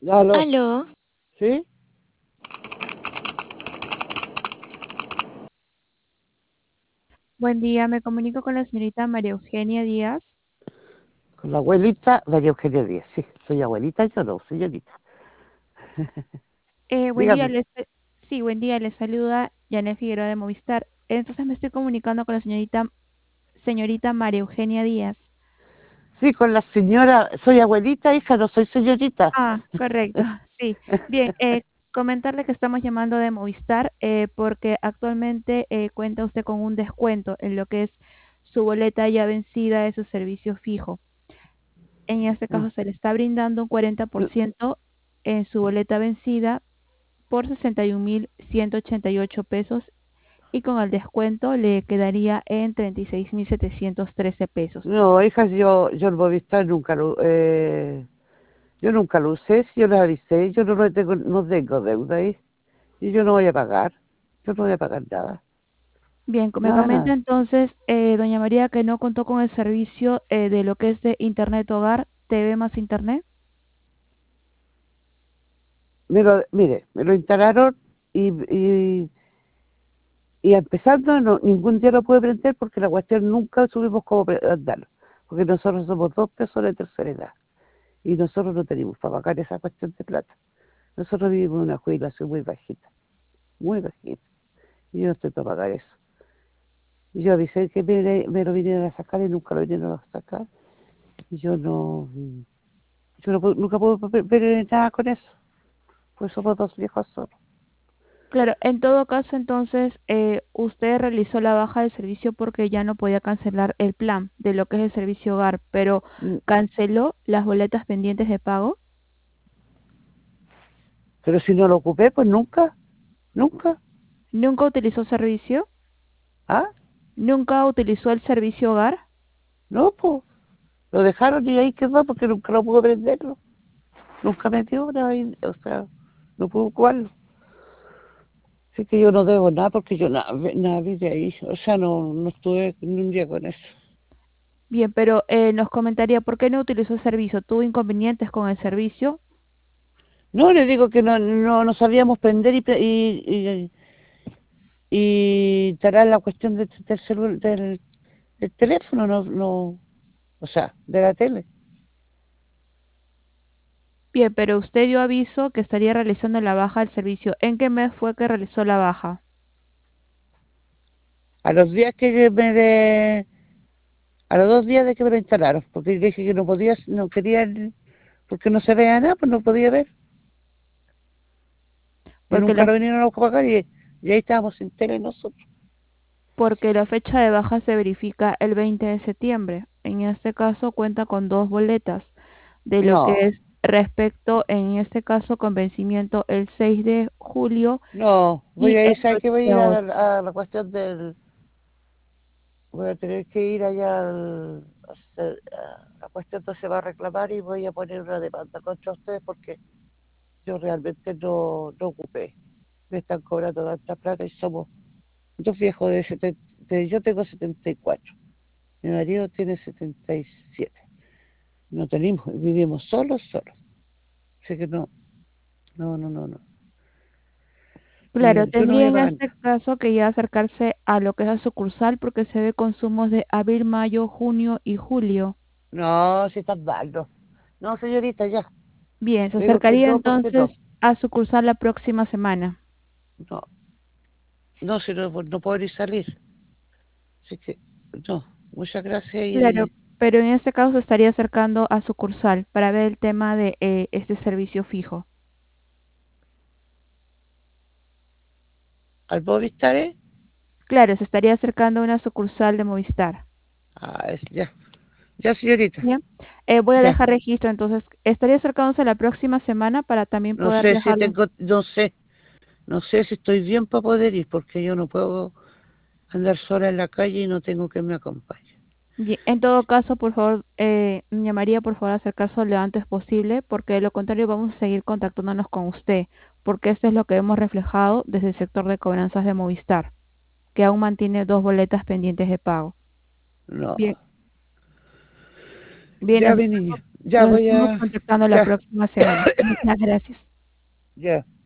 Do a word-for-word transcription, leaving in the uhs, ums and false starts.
Aló, Aló, ¿sí? Buen día, me comunico con la señorita María Eugenia Díaz. Con la abuelita María Eugenia Díaz, sí. Soy abuelita, yo no, señorita. Eh, buen día, Dígame. les, sí, buen día, les saluda Janet Figueroa de Movistar. Entonces me estoy comunicando con la señorita, señorita María Eugenia Díaz. Sí, con la señora, soy abuelita, hija, no soy señorita. Ah, correcto, sí. Bien, eh, comentarle que estamos llamando de Movistar eh, porque actualmente eh, cuenta usted con un descuento en lo que es su boleta ya vencida de su servicio fijo. En este caso se le está brindando un cuarenta por ciento en su boleta vencida por sesenta y un mil ciento ochenta y ocho pesos y con el descuento le quedaría en treinta y seis mil setecientos trece pesos. No, hija, yo, yo el Movistar nunca lo, eh, yo nunca lo usé, si yo lo avisé, yo no, lo tengo, no tengo deuda ahí. Y yo no voy a pagar, yo no voy a pagar nada, Bien, me nada, comenta nada. entonces, eh, doña María, que no contó con el servicio eh, de lo que es de Internet Hogar, T V más Internet. Me lo, mire, me lo instalaron y, y, y empezando, no, ningún día lo pude prender porque la cuestión nunca subimos cómo pre- andarlo. Porque nosotros somos dos personas de tercera edad y nosotros no tenemos para pagar esa cuestión de plata. Nosotros vivimos en una jubilación muy bajita, muy bajita. Y yo no estoy para pagar eso. Y yo avisé que me, me lo vinieron a sacar y nunca lo vinieron a sacar. Y yo no, yo no puedo- nunca puedo ver ver nada con eso. Pues somos dos viejos solos. Claro, en todo caso entonces eh, usted realizó la baja del servicio porque ya no podía cancelar el plan de lo que es el servicio hogar, pero Mm, canceló las boletas pendientes de pago. Pero si no lo ocupé, pues nunca, nunca. ¿Nunca utilizó servicio? ¿Ah? ¿Nunca utilizó el servicio hogar? No, pues. Lo dejaron y ahí quedó porque nunca lo pude prenderlo. Nunca me dio una, y- o sea, no pude ocuparlo. Así que yo no debo nada porque yo nada, nada vi de ahí. O sea, no, no estuve ni un día con eso. Bien, pero eh, nos comentaría por qué no utilizó el servicio. ¿Tuvo inconvenientes con el servicio? No, le digo que no, no, no sabíamos prender y, pre- y, y, y instalar la cuestión del, del, celu- del, del teléfono, no, no, o sea, de la tele. Bien, pero usted dio aviso que estaría realizando la baja del servicio. ¿En qué mes fue que realizó la baja? A los días que me de, a los dos días de que me lo instalaron, porque dije que no podía, no quería, porque no se veía nada, pues no podía ver. Y Porque nunca la, lo vinieron a pagar y, y ahí estábamos sin tele nosotros. porque la fecha de baja se verifica el veinte de septiembre. En este caso cuenta con dos boletas de lo que No, es respecto, en este caso, con vencimiento el seis de julio no, voy y a ir, el ¿sabes ocho qué? Voy a de ir a agosto. la, a la cuestión del, voy a tener que ir allá al, a hacer- a la cuestión entonces se va a reclamar y voy a poner una demanda contra ustedes porque yo realmente no, no ocupé. Me están cobrando tanta plata y somos dos viejos de setenta, de- yo tengo setenta y cuatro, mi marido tiene setenta y siete. No tenemos, vivimos solos, solos. Así que no, no, no, no, no. Claro, Y yo no voy tendría a en pagar. este caso que ya acercarse a lo que es la sucursal porque se ve consumos de abril, mayo, junio y julio. No, si estás mal, no. No, señorita, ya. Bien, se Le digo que acercaría no, porque entonces no. a sucursal la próxima semana. No, no, si no, no puedo ni salir. Así que, no. Muchas gracias Claro, y pero en este caso se estaría acercando a sucursal para ver el tema de eh, este servicio fijo. al Movistar, ¿eh? Claro, se estaría acercando a una sucursal de Movistar. Ah, es- ya. Ya, señorita. Bien, eh, voy a Ya. dejar registro, entonces estaría acercándose la próxima semana para también No poder sé si dejarlo. tengo, no sé. No sé si estoy bien para poder ir, porque yo no puedo andar sola en la calle y no tengo que me acompañe. Bien, en todo caso, por favor, eh, me llamaría por favor a acercarse lo antes posible, porque de lo contrario vamos a seguir contactándonos con usted, porque esto es lo que hemos reflejado desde el sector de cobranzas de Movistar, que aún mantiene dos boletas pendientes de pago. No. Bien, bien, Ya, nos mi niña. Ya Nos voy estamos a... contactando la Ya, próxima semana. Muchas gracias. ya.